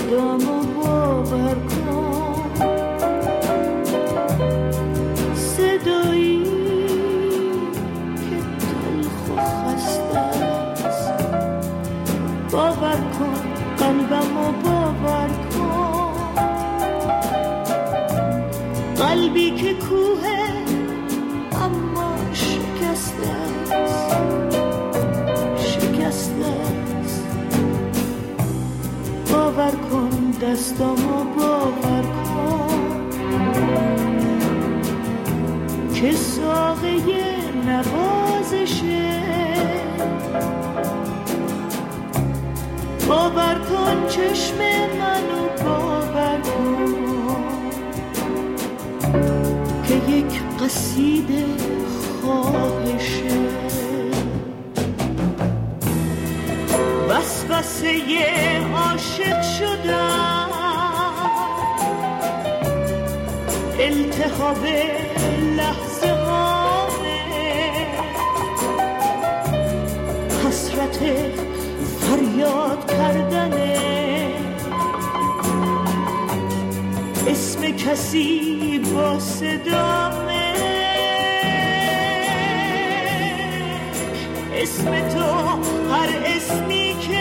دستامو باور کن، صدایی که تلخ و خسته است. باور کن قلبمو باور کن، قلبی که کوه اما شکسته است، شکسته است. باور کن دستامو باور کن که ساقه نوازشه. باور کن چشم منو باور کن که یک قصیده خواهشه. وسوسه عاشق شدم، التهاب لحظه هامه، حسرت فریاد کردنه، اسم کسی با صدامه، اسم تو هر اسمی که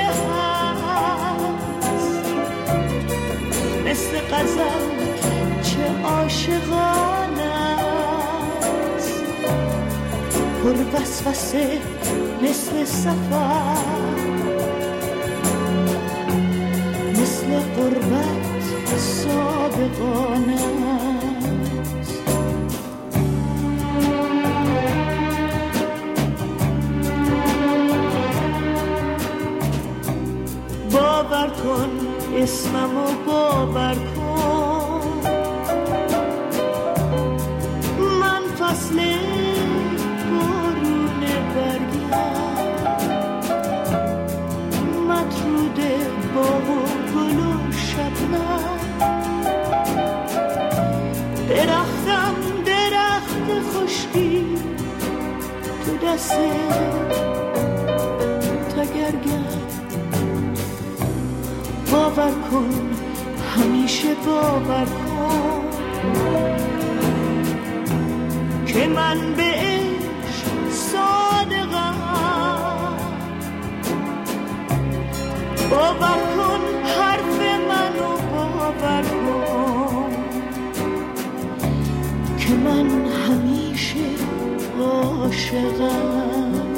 هست، مثل غزل چه عاشقانه است، پر وسوسه مثل سفر، مثل غربت صادقانه است. باور کن اسممو باور کن، من فصل بارون برگم، مطرود باغ و گل و شبنم، درختم درخت خشکی تو دست تگرگم. باور کن همیشه باور کن که من به عشق صادقم. باور کن حرف منو باور کن که من همیشه عاشقم.